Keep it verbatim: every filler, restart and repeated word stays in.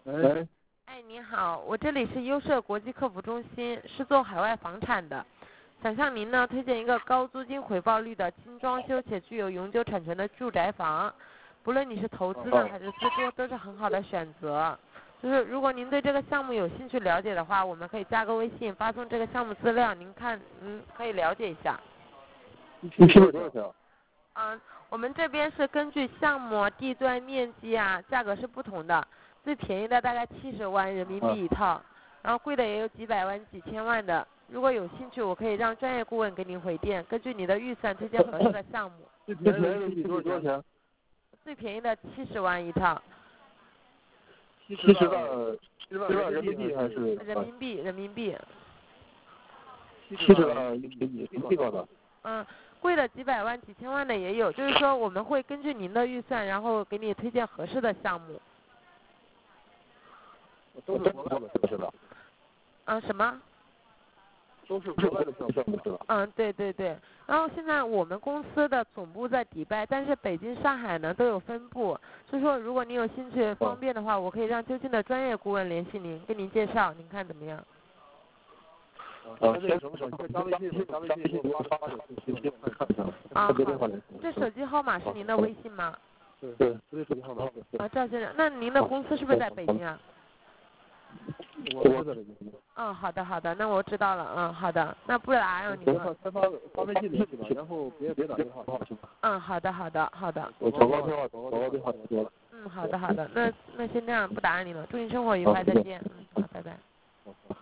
喂。 哎，你好，我这里是优设国际客服中心，是做海外房产的，想向您呢推荐一个高租金回报率的轻装修且具有永久产权的住宅房，不论你是投资呢还是自住，都是很好的选择。就是如果您对这个项目有兴趣了解的话，我们可以加个微信，发送这个项目资料，您看，您可以了解一下。 一平多少钱？ 嗯，我们这边是根据项目、地段、面积啊，价格是不同的。最便宜的大概七十万人民币一套，然后贵的也有几百万、几千万的。如果有兴趣，我可以让专业顾问给您回电，根据你的预算推荐合适的项目。 最便宜的人民币多少钱？ 最便宜的七十万一套。 七十万，七十万人民币还是？ 人民币，人民币。 七十万一平米，什么地方的？ 嗯，贵的几百万、几千万的也有，就是说我们会根据您的预算，然后给你推荐合适的项目。 都是国外的是吧？ 嗯，什么？ 都是国外的项目是吧？ 嗯，对对对。然后现在我们公司的总部在迪拜，但是北京、上海呢都有分部。所以说，如果您有兴趣方便的话，我可以让就近的专业顾问联系您，跟您介绍，您看怎么样？ 啊，先什么什么？加微信，加微信给我发发点信息，看一下。 啊，好。这手机号码是您的微信吗？ 对对，这是手机号码。 啊，赵先生，那您的公司是不是在北京啊？ 我是在北京。 嗯，好的好的，那我知道了。嗯，好的，那不打扰您了。 先发发微信联系吧，然后别别打电话，行吧？ 嗯，好的好的好的。 我广告电话，广告电话就多了。 嗯，好的好的，那那先这样，不打扰您了，祝您生活愉快，再见。嗯，好，拜拜。